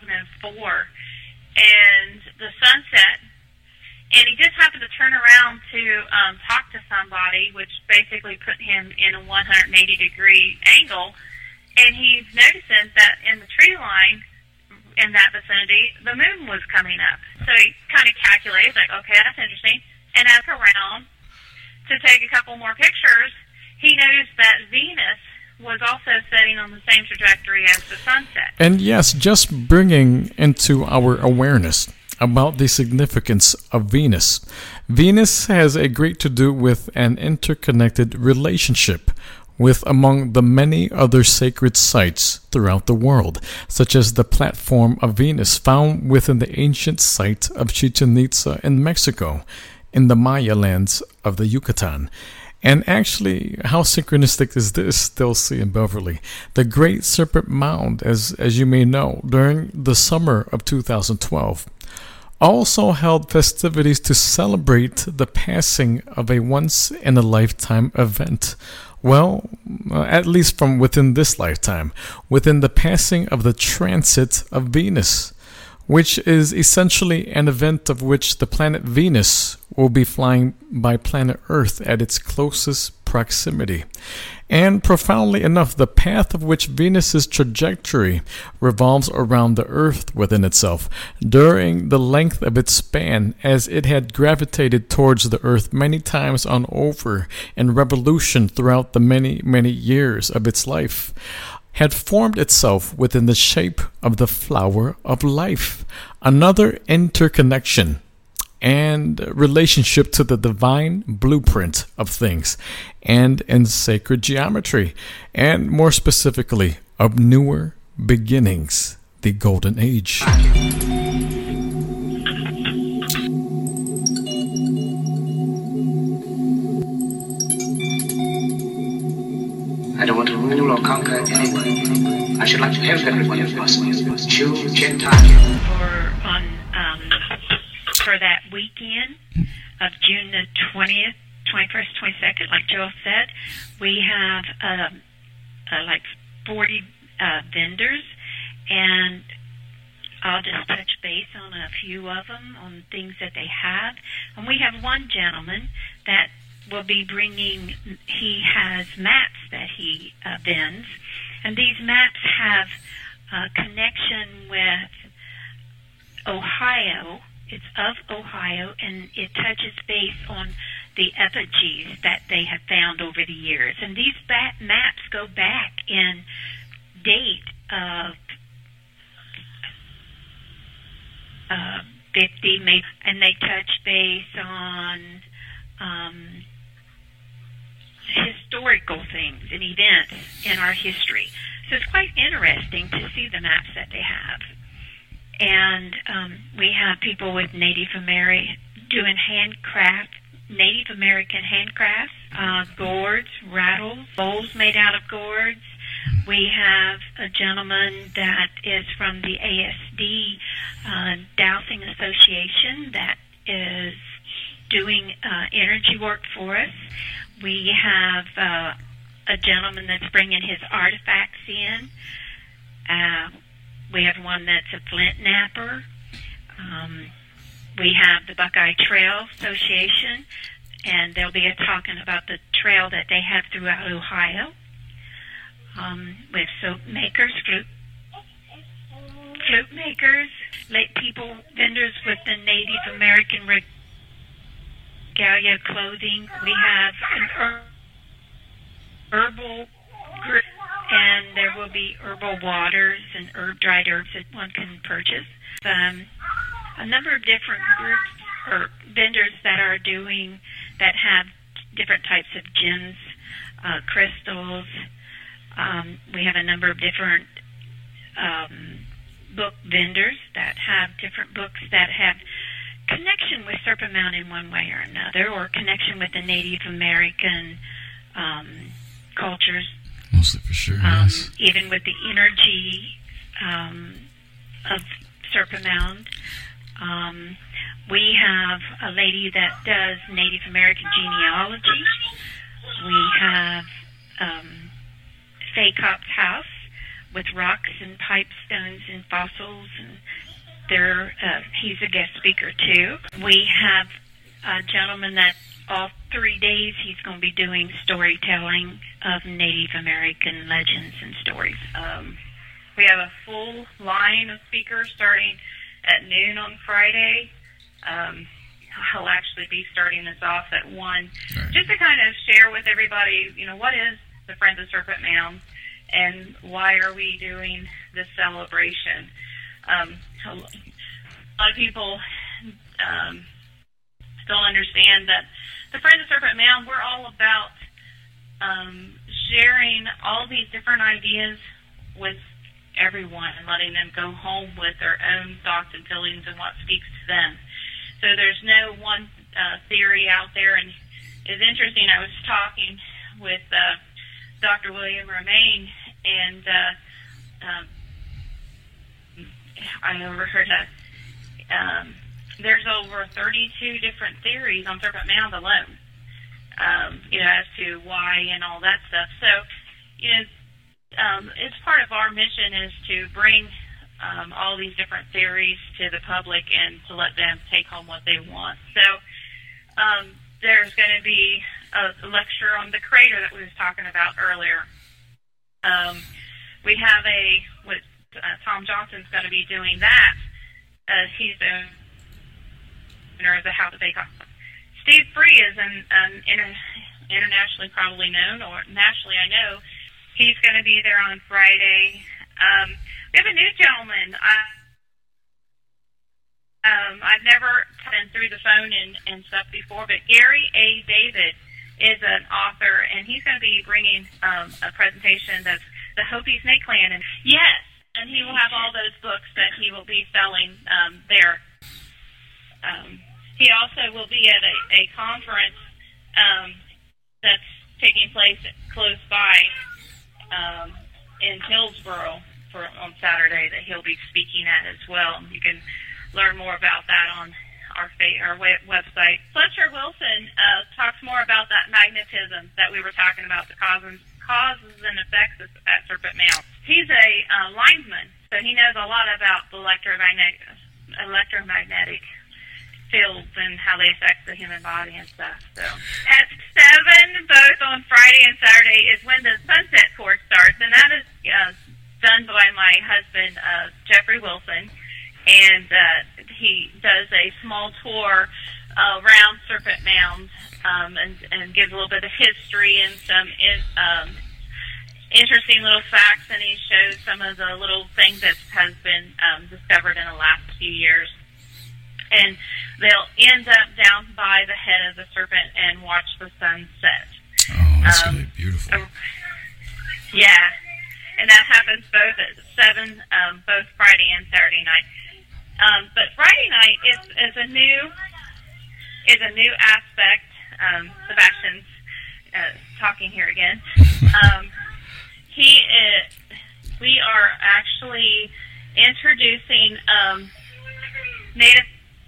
and the sun set, and he just happened to turn around to talk to somebody, which basically put him in a 180-degree angle, and he's noticing that in the tree line in that vicinity, the moon was coming up. So he kind of calculated, like, okay, that's interesting, and as around to take a couple more pictures, he noticed that Venus was also setting on the same trajectory as the sunset. And yes, just bringing into our awareness about the significance of Venus. Venus has a great to do with an interconnected relationship with among the many other sacred sites throughout the world, such as the platform of Venus found within the ancient site of Chichen Itza in Mexico, in the Maya lands of the Yucatan. And actually, how synchronistic is this, Delsey and Beverly? The Great Serpent Mound, as you may know, during the summer of 2012, also held festivities to celebrate the passing of a once-in-a-lifetime event, Well, at least from within this lifetime, within the passing of the transit of Venus, which is essentially an event of which the planet Venus will be flying by planet Earth at its closest proximity. And profoundly enough, the path of which Venus's trajectory revolves around the Earth within itself during the length of its span, as it had gravitated towards the Earth many times on over in revolution throughout the many, many years of its life, had formed itself within the shape of the flower of life, another interconnection and relationship to the divine blueprint of things, and in sacred geometry, and more specifically of newer beginnings, the Golden Age. I don't want to rule or conquer anyone. I should like to help everyone if possible. Jew, Gentile. For that weekend of June the 20th, 21st, 22nd, like Joel said, we have like 40 vendors, and I'll just touch base on a few of them, on things that they have. And we have one gentleman that will be bringing, he has maps that he vends, and these maps have a connection with Ohio. It's of Ohio, and it touches base on the effigies that they have found over the years. And these maps go back in date of 50, maybe, and they touch base on historical things and events in our history. So it's quite interesting to see the maps that they have. And we have people with Native American doing Native American handcrafts, gourds, rattles, bowls made out of gourds. We have a gentleman that is from the ASD Dowsing Association that is doing energy work for us. We have a gentleman that's bringing his artifacts in. We have one that's a flint napper. We have the Buckeye Trail Association, and they'll be talking about the trail that they have throughout Ohio. We have soap makers, flute makers, vendors with the Native American regalia clothing. We have an herbal group, and there will be herbal waters and dried herbs that one can purchase. A number of different groups or vendors that have different types of gems, crystals. We have a number of different book vendors that have different books that have connection with Serpent Mound in one way or another, or connection with the Native American cultures. Mostly for sure, yes. Even with the energy of Serpent Mound. We have a lady that does Native American genealogy. We have Faye Copp's house with rocks and pipestones and fossils, and he's a guest speaker too. We have a gentleman that all 3 days he's going to be doing storytelling of Native American legends and stories. We have a full line of speakers starting at noon on Friday. I'll actually be starting this off at 1, just to kind of share with everybody, what is the Friends of Serpent Mound and why are we doing this celebration. A lot of people don't understand that the Friends of Serpent Mound, we're all about sharing all these different ideas with everyone and letting them go home with their own thoughts and feelings and what speaks to them. So there's no one theory out there. And it's interesting, I was talking with Dr. William Romaine, and I overheard that there's over 32 different theories on Serpent Mound alone. as to why and all that stuff. So, it's part of our mission is to bring all these different theories to the public and to let them take home what they want. So there's going to be a lecture on the crater that we was talking about earlier. We have Tom Johnson's going to be doing that. He's the owner of the House of Bake Off. Steve Free is internationally probably known, or nationally I know. He's going to be there on Friday. We have a new gentleman. I've never been through the phone and stuff before, but Gary A. David is an author, and he's going to be bringing a presentation that's the Hopi Snake Clan. And yes, and he will have all those books that he will be selling there. He also will be at a conference that's taking place close by in Hillsboro on Saturday that he'll be speaking at as well. You can learn more about that on our website. Fletcher Wilson talks more about that magnetism that we were talking about, the causes and effects at Serpent Mound. He's a linesman, so he knows a lot about the electromagnetic fields and how they affect the human body and stuff. So at 7, both on Friday and Saturday, is when the sunset course starts, and that is done by my husband, Jeffrey Wilson, and he does a small tour around Serpent Mound and gives a little bit of history and some interesting little facts, and he shows some of the little things that has been discovered in the last few years. And they'll end up down by the head of the serpent and watch the sun set. Oh, that's going to be beautiful. Yeah, and that happens both at 7, both Friday and Saturday night. But Friday night is a new aspect. Sebastian's talking here again. We are actually introducing Native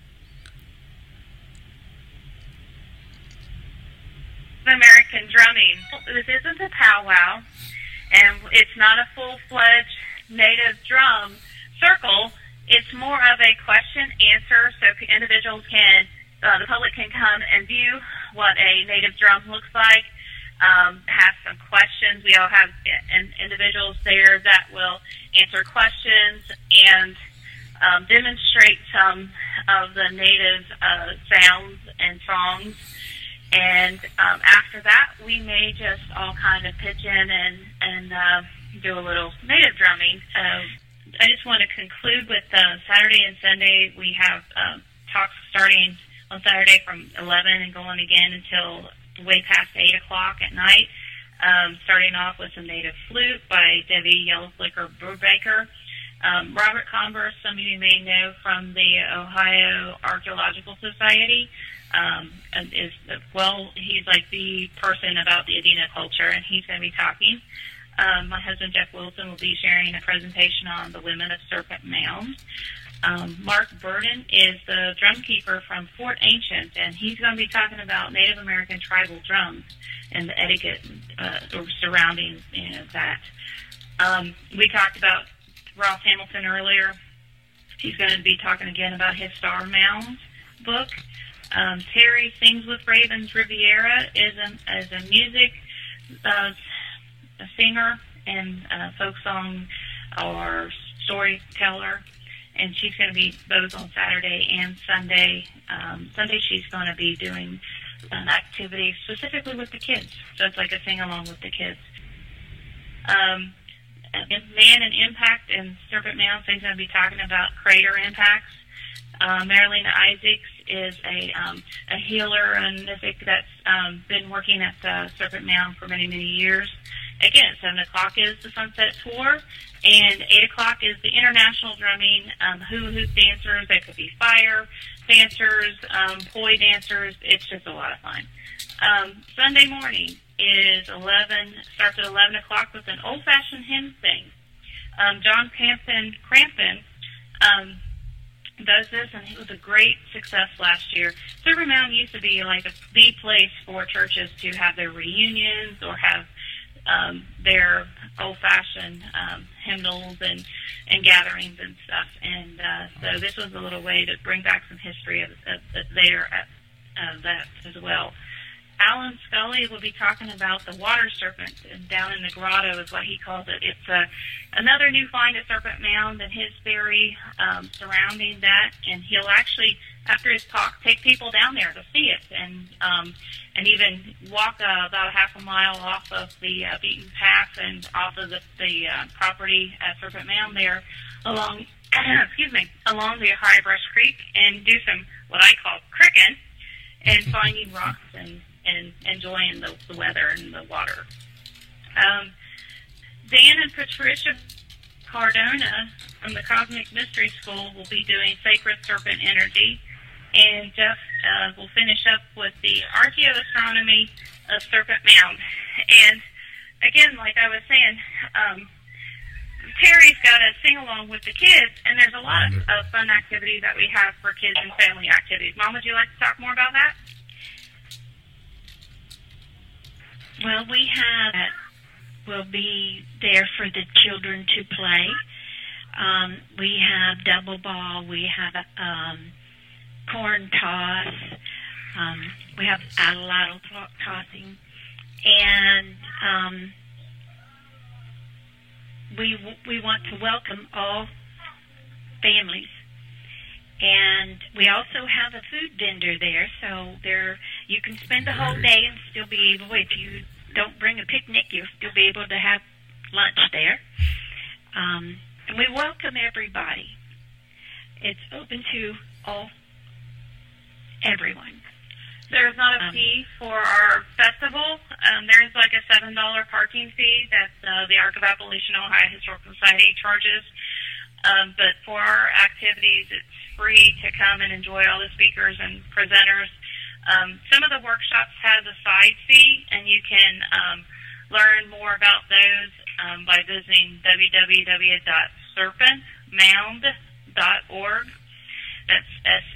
American drumming. This isn't a powwow, and it's not a full-fledged native drum circle. It's more of a question-answer, so individuals can, the public can come and view what a native drum looks like, have some questions. We all have individuals there that will answer questions and demonstrate some of the native sounds and songs. And after that, we may just all kind of pitch in and do a little native drumming. I just want to conclude with Saturday and Sunday. We have talks starting on Saturday from 11 and going again until way past 8 o'clock at night. Starting off with some native flute by Debbie Yellowflicker Brubaker. Robert Converse, some of you may know from the Ohio Archaeological Society, he's like the person about the Adena culture, and he's going to be talking. My husband, Jeff Wilson, will be sharing a presentation on the women of Serpent Mound. Mark Burden is the drumkeeper from Fort Ancient, and he's going to be talking about Native American tribal drums and the etiquette surrounding that. We talked about Ross Hamilton earlier. He's going to be talking again about his Star Mounds book. Terry Sings with Ravens Riviera is a music a singer and folk song or storyteller, and she's going to be both on Saturday and Sunday. Sunday she's going to be doing an activity specifically with the kids, so it's like a sing-along with the kids. Man and Impact in Serpent Mound, so he's going to be talking about crater impacts. Marilyn Isaacs is a healer and mythic that's been working at Serpent Mound for many, many years. Again, 7 o'clock is the Sunset Tour, and 8 o'clock is the international drumming, hula hoop dancers. They could be fire dancers, poi dancers. It's just a lot of fun. Sunday morning is starts at 11 o'clock with an old-fashioned hymn sing. John Crampton does this, and it was a great success last year. Serpent Mound used to be like the place for churches to have their reunions or have their old-fashioned hymnals and gatherings and stuff. And so this was a little way to bring back some history of that as well. Alan Scully will be talking about the water serpent down in the grotto is what he calls it. It's another new find at Serpent Mound and his theory surrounding that. And he'll actually, after his talk, take people down there to see it and even walk about a half a mile off of the beaten path and off of the property at Serpent Mound there along along the High Brush Creek and do some what I call cricking and finding rocks and enjoying the weather and the water. Dan and Patricia Cardona from the Cosmic Mystery School will be doing Sacred Serpent Energy, and Jeff will finish up with the Archaeoastronomy of Serpent Mound. And again, like I was saying, Terry's got a sing-along with the kids, and there's a lot of fun activities that we have for kids and family activities. Mom, would you like to talk more about that? Well, we'll be there for the children to play. We have double ball. We have corn toss. We have atlatl tossing. And we want to welcome all families. And we also have a food vendor there, so you can spend the whole day and still be able, if you don't bring a picnic, you'll still be able to have lunch there. And we welcome everybody. It's open to everyone. There's not a fee for our festival. There's like a $7 parking fee that the Ark of Appalachian Ohio Historical Society charges. But for our activities, it's free to come and enjoy all the speakers and presenters. Some of the workshops have a side fee, and you can learn more about those by visiting www.serpentmound.org. That's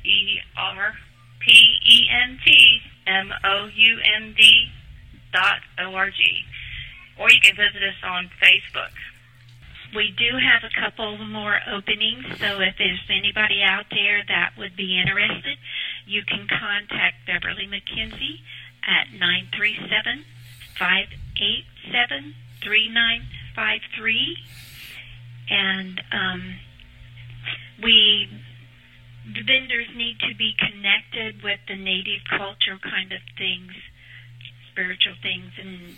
serpentmound.org. Or you can visit us on Facebook. We do have a couple more openings, so if there's anybody out there that would be interested, you can contact Beverly McKenzie at 937-587-3953. And the vendors need to be connected with the native culture kind of things, spiritual things, and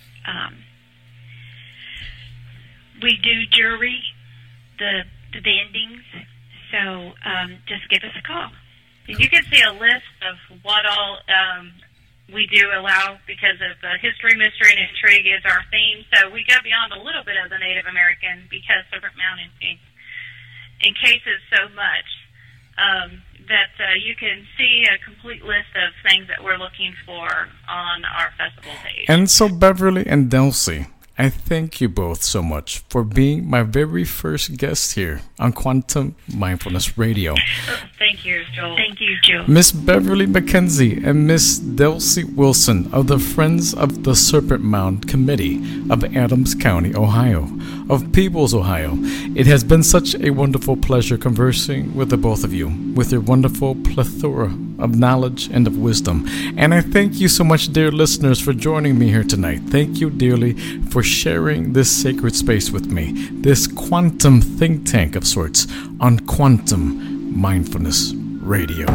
we do jewelry, the vendings, so just give us a call. You can see a list of what all we do allow because of history, mystery, and intrigue is our theme. So we go beyond a little bit of the Native American because Serpent Mound encases so much that you can see a complete list of things that we're looking for on our festival page. And so Beverly and Delcy, I thank you both so much for being my very first guest here on Quantum Mindfulness Radio. Thank you, Joel. Thank you, Joe. Miss Beverly McKenzie and Miss Delcy Wilson of the Friends of the Serpent Mound Committee of Adams County, Ohio, of Peebles, Ohio. It has been such a wonderful pleasure conversing with the both of you, with your wonderful plethora of knowledge and of wisdom. And I thank you so much, dear listeners, for joining me here tonight. Thank you dearly for sharing this sacred space with me, this quantum think tank of sorts on Quantum Mindfulness Radio.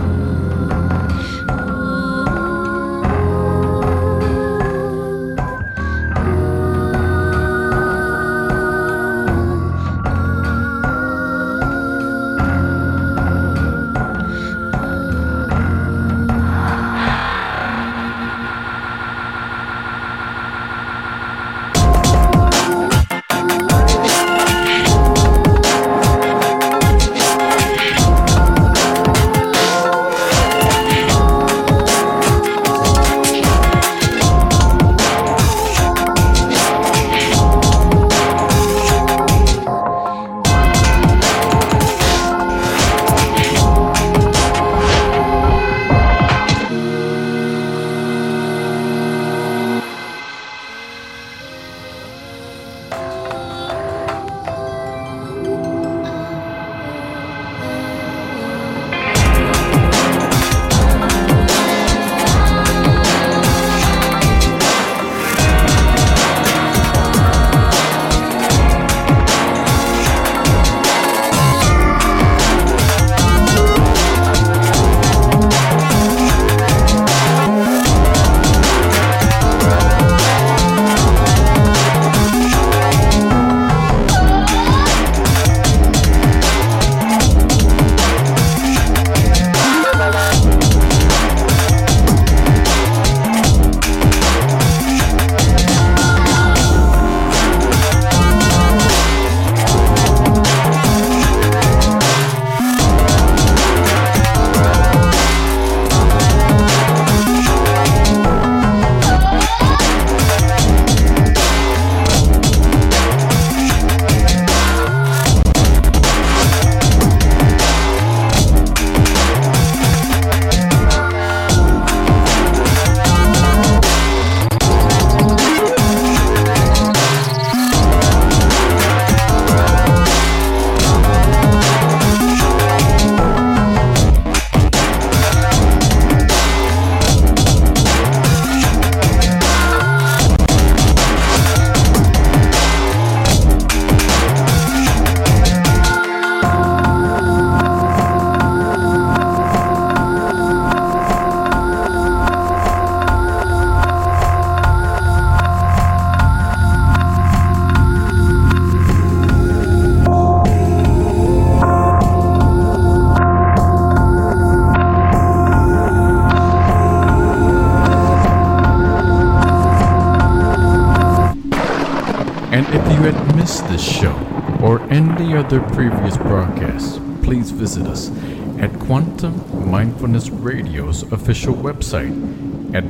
any other previous broadcasts, please visit us at Quantum Mindfulness Radio's official website at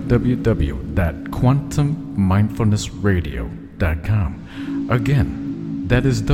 www.quantummindfulnessradio.com. Again, that is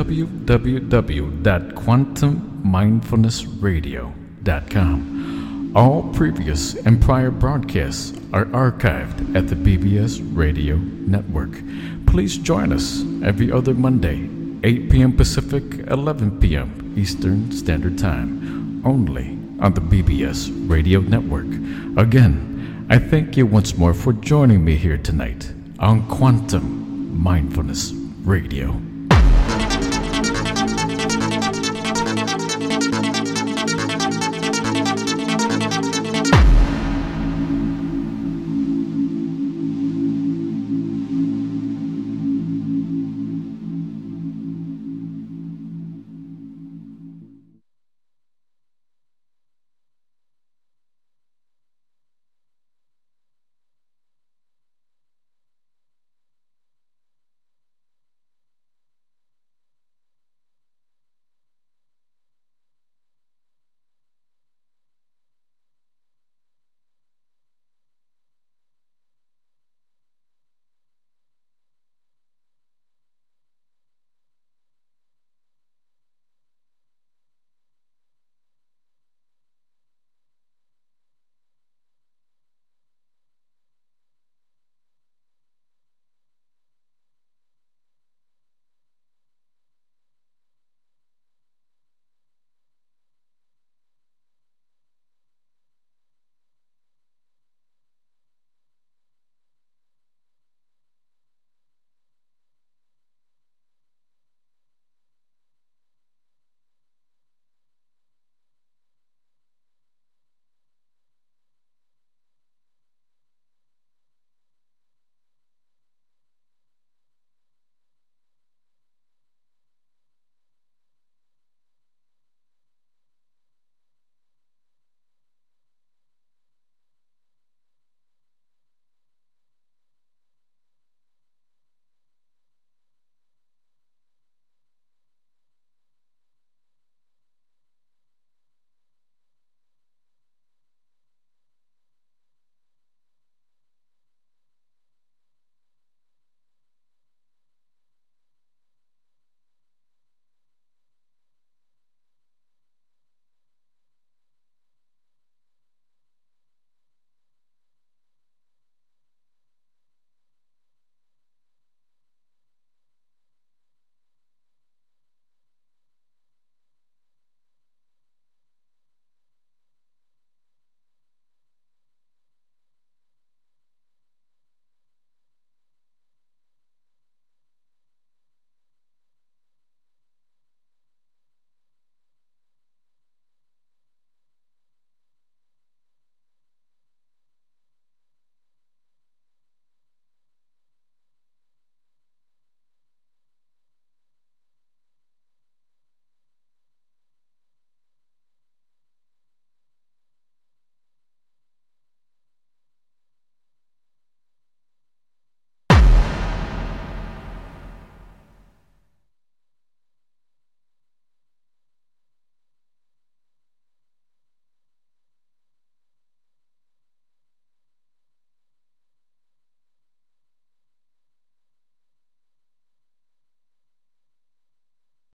www.quantummindfulnessradio.com. All previous and prior broadcasts are archived at the BBS Radio Network. Please join us every other Monday, 8 p.m. Pacific, 11 p.m. Eastern Standard Time, only on the BBS Radio Network. Again, I thank you once more for joining me here tonight on Quantum Mindfulness Radio.